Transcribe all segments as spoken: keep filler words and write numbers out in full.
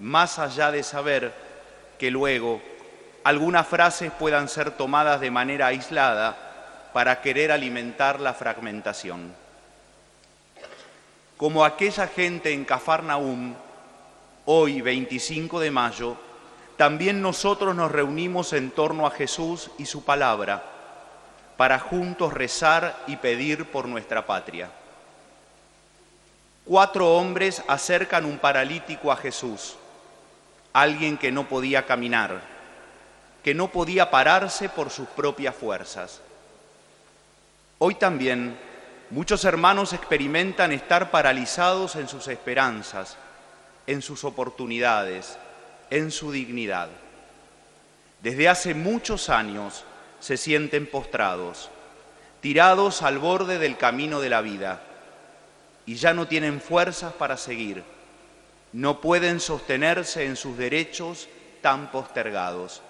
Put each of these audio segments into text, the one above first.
más allá de saber que luego algunas frases puedan ser tomadas de manera aislada para querer alimentar la fragmentación. Como aquella gente en Cafarnaúm, hoy, veinticinco de mayo, también nosotros nos reunimos en torno a Jesús y su palabra para juntos rezar y pedir por nuestra patria. Cuatro hombres acercan un paralítico a Jesús, alguien que no podía caminar, que no podía pararse por sus propias fuerzas. Hoy también muchos hermanos experimentan estar paralizados en sus esperanzas, en sus oportunidades, en su dignidad. Desde hace muchos años se sienten postrados, tirados al borde del camino de la vida, y ya no tienen fuerzas para seguir, no pueden sostenerse en sus derechos tan postergados.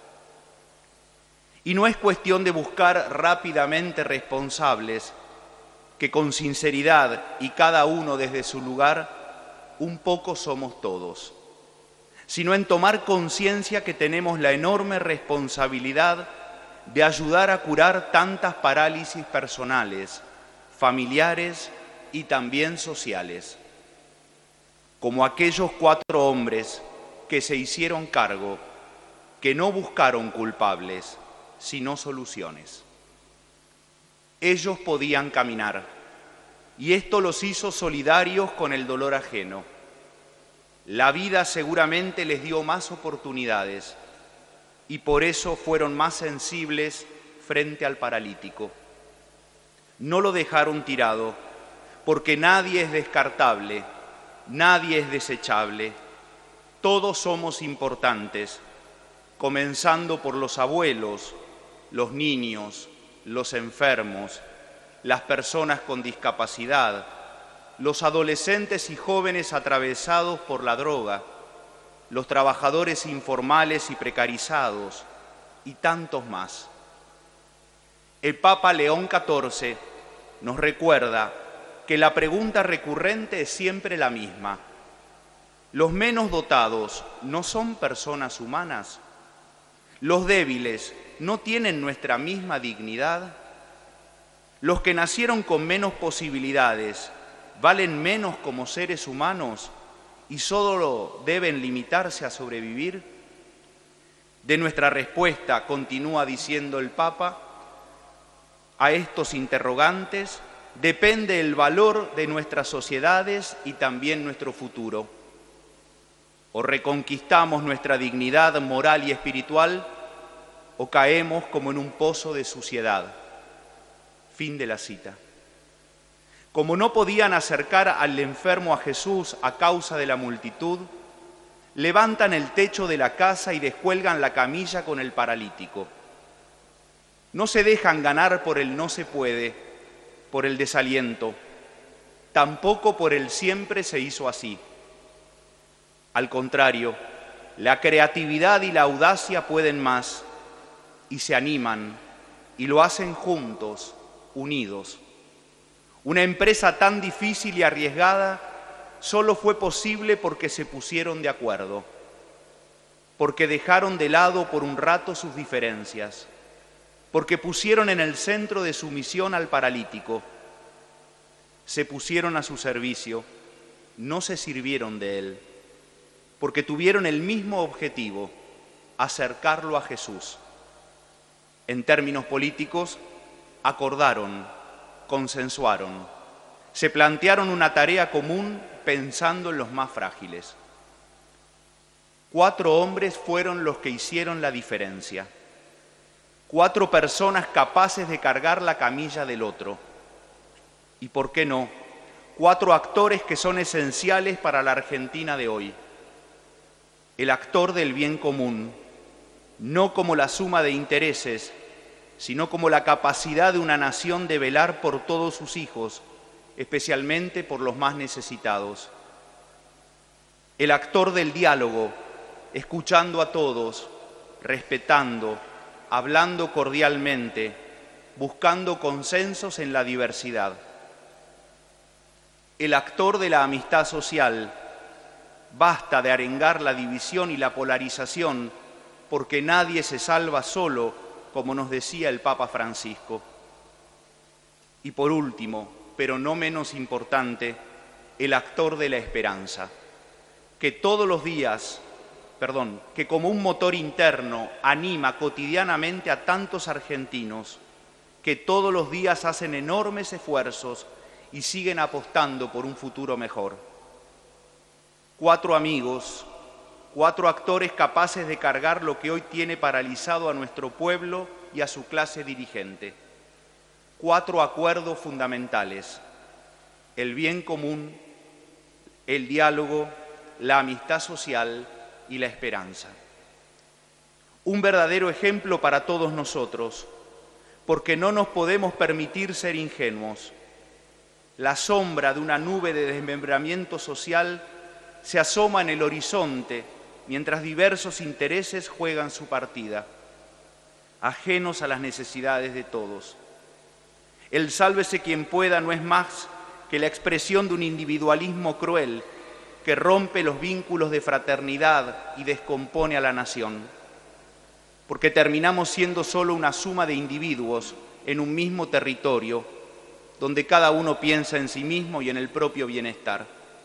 Y no es cuestión de buscar rápidamente responsables, que con sinceridad y cada uno desde su lugar, un poco somos todos, sino en tomar conciencia que tenemos la enorme responsabilidad de ayudar a curar tantas parálisis personales, familiares y también sociales, como aquellos cuatro hombres que se hicieron cargo, que no buscaron culpables, sino soluciones. Ellos podían caminar, y esto los hizo solidarios con el dolor ajeno. La vida seguramente les dio más oportunidades, y por eso fueron más sensibles frente al paralítico. No lo dejaron tirado, porque nadie es descartable, nadie es desechable. Todos somos importantes, comenzando por los abuelos, los niños, los enfermos, las personas con discapacidad, los adolescentes y jóvenes atravesados por la droga, los trabajadores informales y precarizados, y tantos más. El Papa León catorce nos recuerda que la pregunta recurrente es siempre la misma. ¿Los menos dotados no son personas humanas? ¿Los débiles no tienen nuestra misma dignidad? ¿Los que nacieron con menos posibilidades valen menos como seres humanos y solo deben limitarse a sobrevivir? De nuestra respuesta, continúa diciendo el Papa, a estos interrogantes depende el valor de nuestras sociedades y también nuestro futuro. O reconquistamos nuestra dignidad moral y espiritual, o caemos como en un pozo de suciedad. Fin de la cita. Como no podían acercar al enfermo a Jesús a causa de la multitud, levantan el techo de la casa y descuelgan la camilla con el paralítico. No se dejan ganar por el no se puede, por el desaliento, tampoco por el siempre se hizo así. Al contrario, la creatividad y la audacia pueden más, y se animan, y lo hacen juntos, unidos. Una empresa tan difícil y arriesgada solo fue posible porque se pusieron de acuerdo, porque dejaron de lado por un rato sus diferencias, porque pusieron en el centro de su misión al paralítico. Se pusieron a su servicio, no se sirvieron de él, porque tuvieron el mismo objetivo, acercarlo a Jesús. En términos políticos, acordaron, consensuaron, se plantearon una tarea común pensando en los más frágiles. Cuatro hombres fueron los que hicieron la diferencia. Cuatro personas capaces de cargar la camilla del otro. Y por qué no, cuatro actores que son esenciales para la Argentina de hoy. El actor del bien común, no como la suma de intereses, sino como la capacidad de una nación de velar por todos sus hijos, especialmente por los más necesitados. El actor del diálogo, escuchando a todos, respetando, hablando cordialmente, buscando consensos en la diversidad. El actor de la amistad social, Basta de arengar la división y la polarización, porque nadie se salva solo, como nos decía el Papa Francisco. Y por último, pero no menos importante, el actor de la esperanza, que todos los días, perdón, que como un motor interno anima cotidianamente a tantos argentinos que todos los días hacen enormes esfuerzos y siguen apostando por un futuro mejor. Cuatro amigos, cuatro actores capaces de cargar lo que hoy tiene paralizado a nuestro pueblo y a su clase dirigente. Cuatro acuerdos fundamentales: el bien común, el diálogo, la amistad social y la esperanza. Un verdadero ejemplo para todos nosotros, porque no nos podemos permitir ser ingenuos. La sombra de una nube de desmembramiento social se asoma en el horizonte mientras diversos intereses juegan su partida, ajenos a las necesidades de todos. El sálvese quien pueda no es más que la expresión de un individualismo cruel que rompe los vínculos de fraternidad y descompone a la nación, porque terminamos siendo solo una suma de individuos en un mismo territorio, donde cada uno piensa en sí mismo y en el propio bienestar.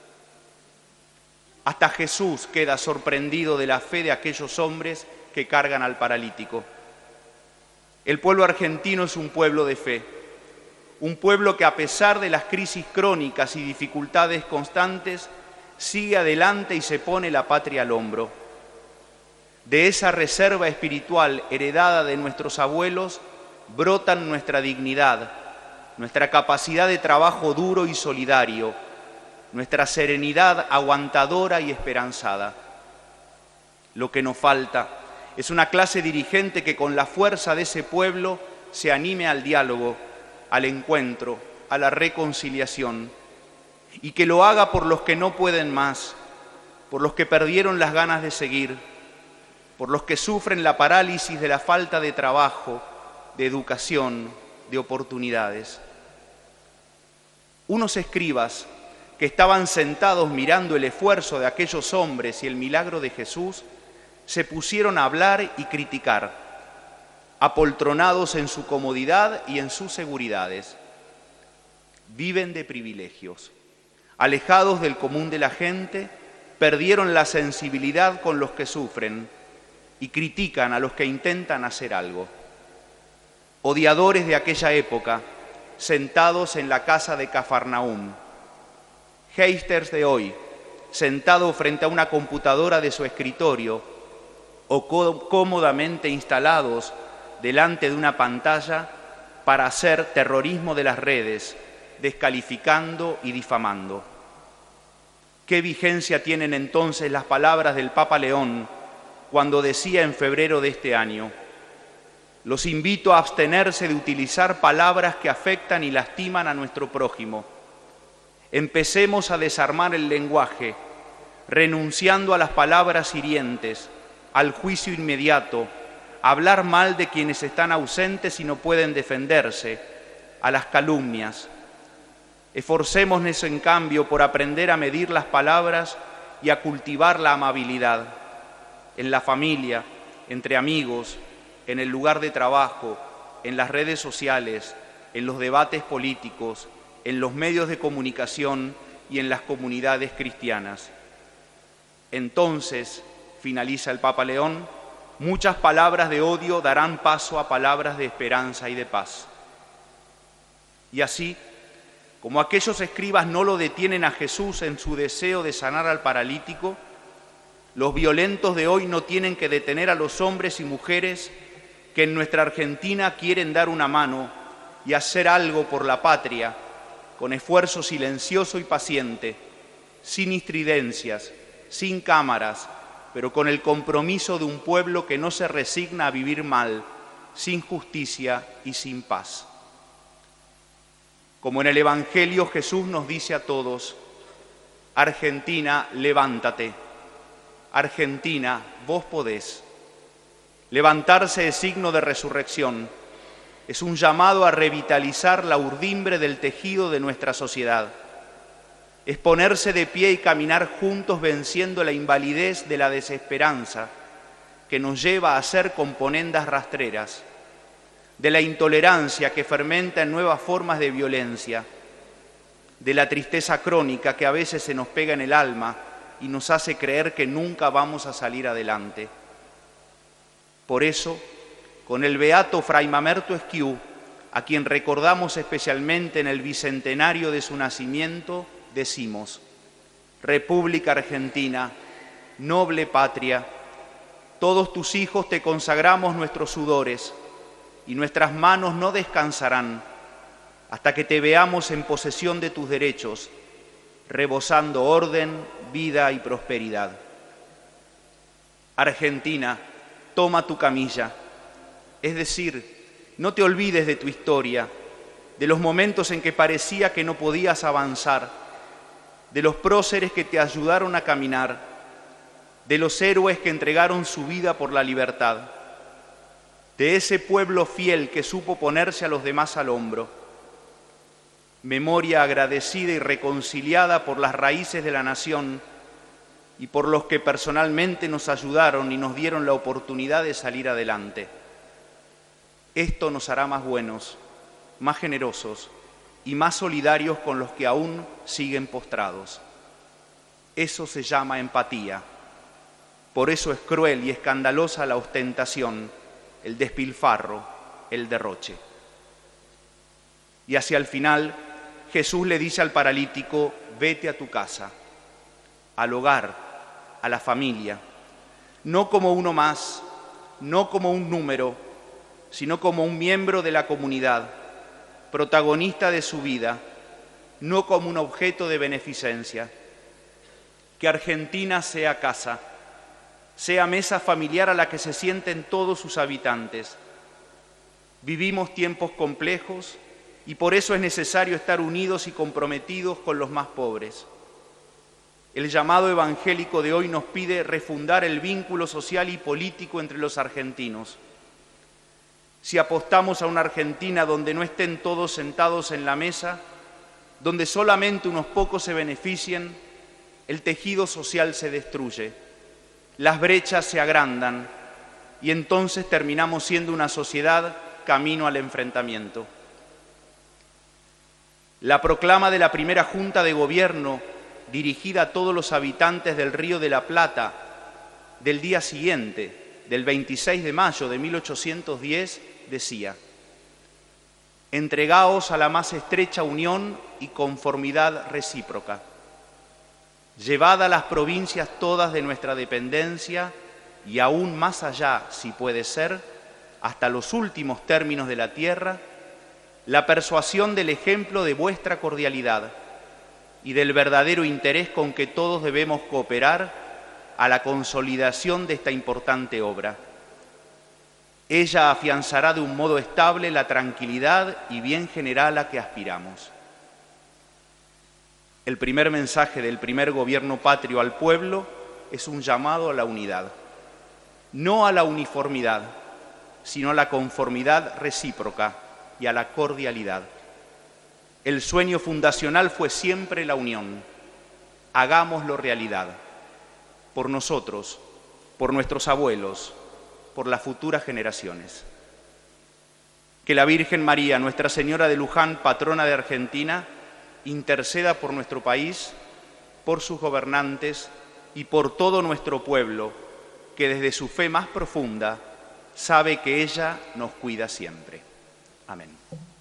Hasta Jesús queda sorprendido de la fe de aquellos hombres que cargan al paralítico. El pueblo argentino es un pueblo de fe, un pueblo que a pesar de las crisis crónicas y dificultades constantes, sigue adelante y se pone la patria al hombro. De esa reserva espiritual heredada de nuestros abuelos brotan nuestra dignidad, nuestra capacidad de trabajo duro y solidario, nuestra serenidad aguantadora y esperanzada. Lo que nos falta es una clase dirigente que con la fuerza de ese pueblo se anime al diálogo, al encuentro, a la reconciliación, y que lo haga por los que no pueden más, por los que perdieron las ganas de seguir, por los que sufren la parálisis de la falta de trabajo, de educación, de oportunidades. Unos escribas que estaban sentados mirando el esfuerzo de aquellos hombres y el milagro de Jesús, se pusieron a hablar y criticar, apoltronados en su comodidad y en sus seguridades. Viven de privilegios. Alejados del común de la gente, perdieron la sensibilidad con los que sufren y critican a los que intentan hacer algo. Odiadores de aquella época, sentados en la casa de Cafarnaúm. Haters de hoy, sentados frente a una computadora de su escritorio o cómodamente instalados delante de una pantalla para hacer terrorismo de las redes, descalificando y difamando. ¿Qué vigencia tienen entonces las palabras del Papa León cuando decía en febrero de este año: los invito a abstenerse de utilizar palabras que afectan y lastiman a nuestro prójimo? Empecemos a desarmar el lenguaje, renunciando a las palabras hirientes, al juicio inmediato, a hablar mal de quienes están ausentes y no pueden defenderse, a las calumnias. Esforcémonos, en cambio, por aprender a medir las palabras y a cultivar la amabilidad en la familia, entre amigos, en el lugar de trabajo, en las redes sociales, en los debates políticos, en los medios de comunicación y en las comunidades cristianas. Entonces, finaliza el Papa León, muchas palabras de odio darán paso a palabras de esperanza y de paz. Y así, como aquellos escribas no lo detienen a Jesús en su deseo de sanar al paralítico, los violentos de hoy no tienen que detener a los hombres y mujeres que en nuestra Argentina quieren dar una mano y hacer algo por la patria, con esfuerzo silencioso y paciente, sin estridencias, sin cámaras, pero con el compromiso de un pueblo que no se resigna a vivir mal, sin justicia y sin paz. Como en el Evangelio Jesús nos dice a todos: Argentina, levántate. Argentina, vos podés. Levantarse es signo de resurrección. Es un llamado a revitalizar la urdimbre del tejido de nuestra sociedad. es ponerse de pie y caminar juntos venciendo la invalidez de la desesperanza que nos lleva a ser componendas rastreras, de la intolerancia que fermenta en nuevas formas de violencia, de la tristeza crónica que a veces se nos pega en el alma y nos hace creer que nunca vamos a salir adelante. Por eso, con el beato Fray Mamerto Esquiú, a quien recordamos especialmente en el bicentenario de su nacimiento, decimos: República Argentina, noble patria, todos tus hijos te consagramos nuestros sudores y nuestras manos no descansarán hasta que te veamos en posesión de tus derechos, rebosando orden, vida y prosperidad. Argentina, toma tu camilla, es decir, no te olvides de tu historia, de los momentos en que parecía que no podías avanzar, de los próceres que te ayudaron a caminar, de los héroes que entregaron su vida por la libertad, de ese pueblo fiel que supo ponerse a los demás al hombro. Memoria agradecida y reconciliada por las raíces de la nación y por los que personalmente nos ayudaron y nos dieron la oportunidad de salir adelante. Esto nos hará más buenos, más generosos y más solidarios con los que aún siguen postrados. Eso se llama empatía. Por eso es cruel y escandalosa la ostentación, el despilfarro, el derroche. Y hacia el final, Jesús le dice al paralítico: vete a tu casa, al hogar, a la familia, no como uno más, no como un número, sino como un miembro de la comunidad, protagonista de su vida, no como un objeto de beneficencia. Que Argentina sea casa, sea mesa familiar a la que se sienten todos sus habitantes. Vivimos tiempos complejos y por eso es necesario estar unidos y comprometidos con los más pobres. El llamado evangélico de hoy nos pide refundar el vínculo social y político entre los argentinos. Si apostamos a una Argentina donde no estén todos sentados en la mesa, donde solamente unos pocos se beneficien, el tejido social se destruye, las brechas se agrandan y entonces terminamos siendo una sociedad camino al enfrentamiento. La proclama de la primera Junta de Gobierno, dirigida a todos los habitantes del Río de la Plata, del día siguiente, del veintiséis de mayo de mil ochocientos diez, decía: entregaos a la más estrecha unión y conformidad recíproca. Llevad a las provincias todas de nuestra dependencia y aún más allá, si puede ser, hasta los últimos términos de la tierra, la persuasión del ejemplo de vuestra cordialidad y del verdadero interés con que todos debemos cooperar a la consolidación de esta importante obra. Ella afianzará de un modo estable la tranquilidad y bien general a que aspiramos. El primer mensaje del primer gobierno patrio al pueblo es un llamado a la unidad, no a la uniformidad, sino a la conformidad recíproca y a la cordialidad. El sueño fundacional fue siempre la unión. Hagámoslo realidad, por nosotros, por nuestros abuelos, por las futuras generaciones. Que la Virgen María, Nuestra Señora de Luján, patrona de Argentina, interceda por nuestro país, por sus gobernantes y por todo nuestro pueblo, que desde su fe más profunda sabe que ella nos cuida siempre. Amén.